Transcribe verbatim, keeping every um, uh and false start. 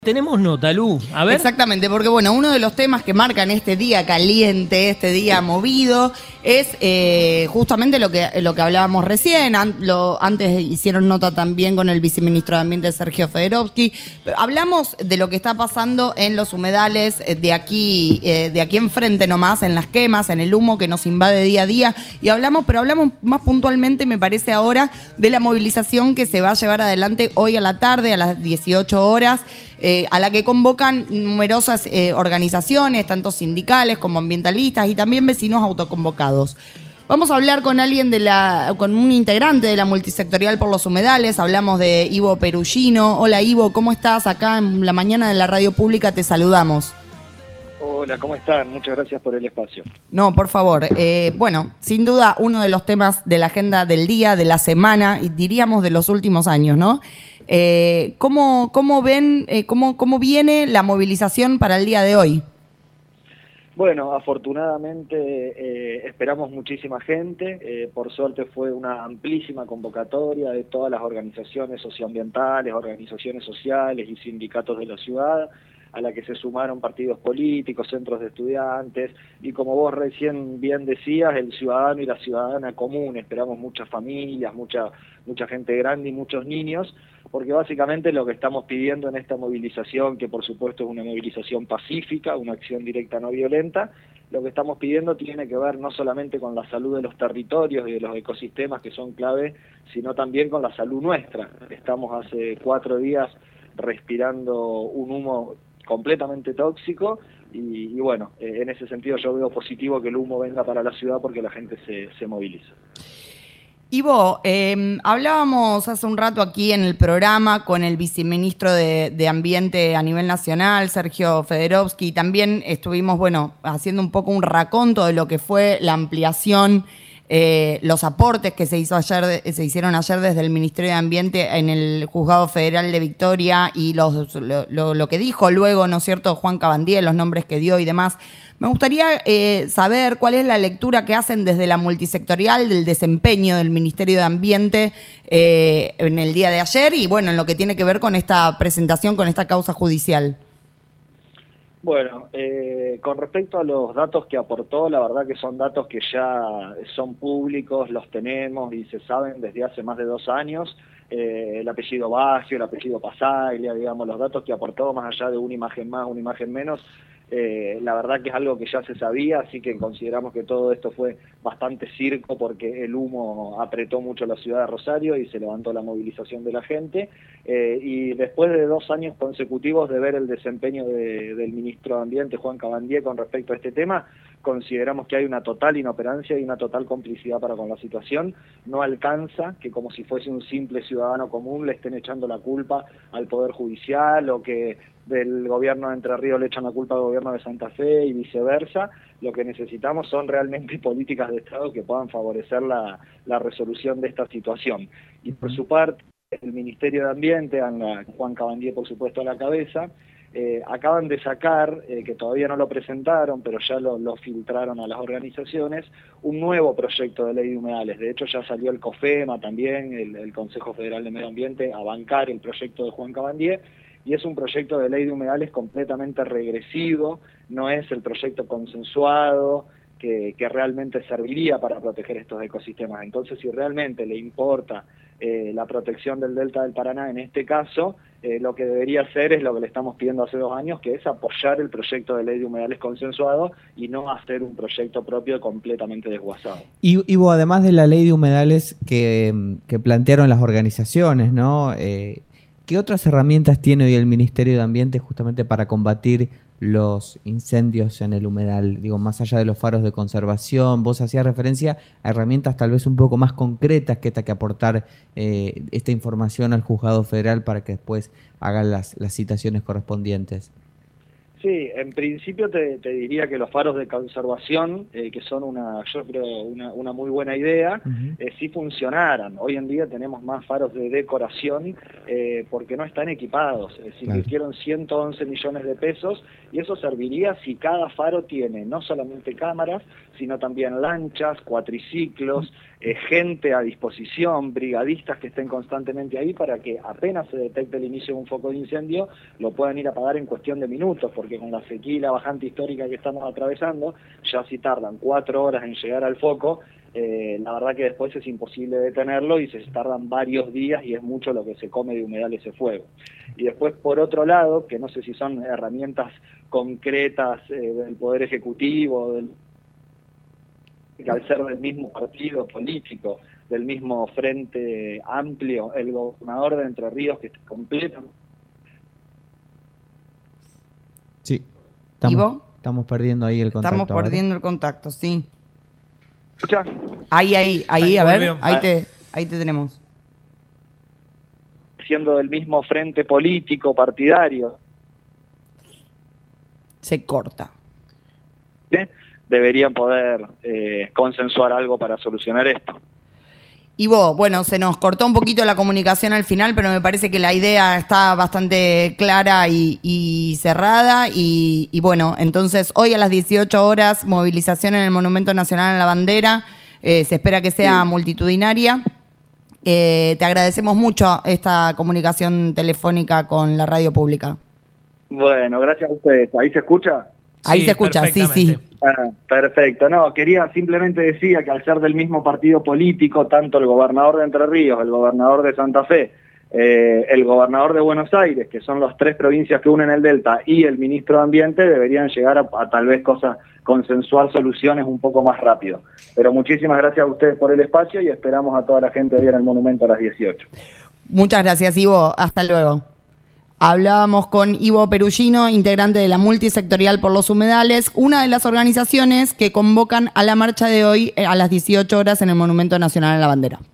Tenemos nota, Lu. A ver. Exactamente, porque bueno, uno de los temas que marcan este día caliente, este día movido, es eh, justamente lo que, lo que hablábamos recién. An, lo, antes hicieron nota también con el viceministro de Ambiente, Sergio Federovsky. Hablamos de lo que está pasando en los humedales de aquí, eh, de aquí enfrente nomás, en las quemas, en el humo que nos invade día a día. Y hablamos, pero hablamos más puntualmente, me parece ahora, de la movilización que se va a llevar adelante hoy a la tarde, a las dieciocho horas. Eh, a la que convocan numerosas eh, organizaciones, tanto sindicales como ambientalistas y también vecinos autoconvocados. Vamos a hablar con alguien de la, con un integrante de la multisectorial por los humedales. Hablamos de Ivo Perugino. Hola Ivo, ¿cómo estás? Acá en la mañana de la radio pública te saludamos. Hola, ¿cómo están? Muchas gracias por el espacio. No, por favor. Eh, bueno, sin duda uno de los temas de la agenda del día, de la semana y diríamos de los últimos años, ¿no? Eh, ¿cómo, cómo ven, eh, cómo, cómo viene la movilización para el día de hoy? Bueno, afortunadamente eh, esperamos muchísima gente. Eh, por suerte fue una amplísima convocatoria de todas las organizaciones socioambientales, organizaciones sociales y sindicatos de la ciudad, a la que se sumaron partidos políticos, centros de estudiantes, y como vos recién bien decías, el ciudadano y la ciudadana común. Esperamos muchas familias, mucha, mucha gente grande y muchos niños, porque básicamente lo que estamos pidiendo en esta movilización, que por supuesto es una movilización pacífica, una acción directa no violenta, lo que estamos pidiendo tiene que ver no solamente con la salud de los territorios y de los ecosistemas que son clave, sino también con la salud nuestra. Estamos hace cuatro días respirando un humo completamente tóxico y, y bueno, eh, en ese sentido yo veo positivo que el humo venga para la ciudad porque la gente se, se moviliza. Ivo, eh, hablábamos hace un rato aquí en el programa con el viceministro de, de Ambiente a nivel nacional, Sergio Federovsky, y también estuvimos, bueno, haciendo un poco un raconto de lo que fue la ampliación, eh, los aportes que se hizo ayer, se hicieron ayer desde el Ministerio de Ambiente en el Juzgado Federal de Victoria y los, lo, lo, lo que dijo luego, ¿no es cierto?, Juan Cabandier, los nombres que dio y demás. Me gustaría eh, saber cuál es la lectura que hacen desde la multisectorial del desempeño del Ministerio de Ambiente eh, en el día de ayer y, bueno, en lo que tiene que ver con esta presentación, con esta causa judicial. Bueno, eh, con respecto a los datos que aportó, la verdad que son datos que ya son públicos, los tenemos y se saben desde hace más de dos años. Eh, el apellido Baggio, el apellido Pasaglia, digamos, los datos que aportó, más allá de una imagen más, una imagen menos, eh, la verdad que es algo que ya se sabía, así que consideramos que todo esto fue bastante circo porque el humo apretó mucho la ciudad de Rosario y se levantó la movilización de la gente, eh, y después de dos años consecutivos de ver el desempeño de, del ministro de Ambiente, Juan Cabandier, con respecto a este tema, consideramos que hay una total inoperancia y una total complicidad para con la situación. No alcanza que, como si fuese un simple ciudadano común, le estén echando la culpa al Poder Judicial o que del gobierno de Entre Ríos le echan la culpa al gobierno de Santa Fe y viceversa. Lo que necesitamos son realmente políticas de Estado que puedan favorecer la, la resolución de esta situación. Y por su parte, el Ministerio de Ambiente, anda Juan Cabandier por supuesto a la cabeza, Eh, acaban de sacar, eh, que todavía no lo presentaron, pero ya lo, lo filtraron a las organizaciones, un nuevo proyecto de ley de humedales. De hecho ya salió el COFEMA también, el, el Consejo Federal de Medio Ambiente, a bancar el proyecto de Juan Cabandier, y es un proyecto de ley de humedales completamente regresivo, no es el proyecto consensuado, que, que realmente serviría para proteger estos ecosistemas. Entonces, si realmente le importa eh, la protección del delta del Paraná en este caso, eh, lo que debería hacer es lo que le estamos pidiendo hace dos años, que es apoyar el proyecto de ley de humedales consensuado y no hacer un proyecto propio completamente desguazado. Y Ivo, además de la ley de humedales que, que plantearon las organizaciones, ¿no? Eh, ¿qué otras herramientas tiene hoy el Ministerio de Ambiente justamente para combatir los incendios en el humedal? Digo, más allá de los faros de conservación, vos hacías referencia a herramientas tal vez un poco más concretas que esta que aportar eh, esta información al Juzgado Federal para que después hagan las, las citaciones correspondientes. Sí, en principio te, te diría que los faros de conservación, eh, que son una, yo creo, una, una muy buena idea, Uh-huh. eh, sí funcionaran. Hoy en día tenemos más faros de decoración eh, porque no están equipados. Eh, se Claro. invirtieron ciento once millones de pesos y eso serviría si cada faro tiene no solamente cámaras, sino también lanchas, cuatriciclos, eh, gente a disposición, brigadistas que estén constantemente ahí para que apenas se detecte el inicio de un foco de incendio, lo puedan ir a apagar en cuestión de minutos, porque con la sequía y la bajante histórica que estamos atravesando, ya si tardan cuatro horas en llegar al foco, eh, la verdad que después es imposible detenerlo y se tardan varios días y es mucho lo que se come de humedal ese fuego. Y después, por otro lado, que no sé si son herramientas concretas eh, del Poder Ejecutivo, del, que al ser del mismo partido político, del mismo Frente Amplio, el gobernador de Entre Ríos, que completa. Sí. Estamos, ¿Ivo? estamos perdiendo ahí el contacto. Estamos perdiendo el contacto, sí. ¿Escucha? Ahí, ahí, ahí, Ahí a ver, volvió. ahí te, ahí te tenemos. Siendo del mismo frente político, partidario, Se corta. ¿eh? Deberían poder eh, consensuar algo para solucionar esto. Ivo, bueno, se nos cortó un poquito la comunicación al final, pero me parece que la idea está bastante clara y, y cerrada. Y, y bueno, entonces hoy a las dieciocho horas, movilización en el Monumento Nacional a la Bandera. Eh, se espera que sea Sí. multitudinaria. Eh, te agradecemos mucho esta comunicación telefónica con la radio pública. Bueno, gracias a ustedes. ¿Ahí se escucha? Ahí Sí, se escucha, sí, sí. perfectamente. Ah, perfecto. No, quería simplemente decía que al ser del mismo partido político, tanto el gobernador de Entre Ríos, el gobernador de Santa Fe, eh, el gobernador de Buenos Aires, que son las tres provincias que unen el Delta, y el ministro de Ambiente, deberían llegar a, a tal vez cosas, consensuar soluciones un poco más rápido. Pero muchísimas gracias a ustedes por el espacio y esperamos a toda la gente hoy en el monumento a las dieciocho. Muchas gracias, Ivo. Hasta luego. Hablábamos con Ivo Perugino, integrante de la Multisectorial por los Humedales, una de las organizaciones que convocan a la marcha de hoy a las dieciocho horas en el Monumento Nacional a la Bandera.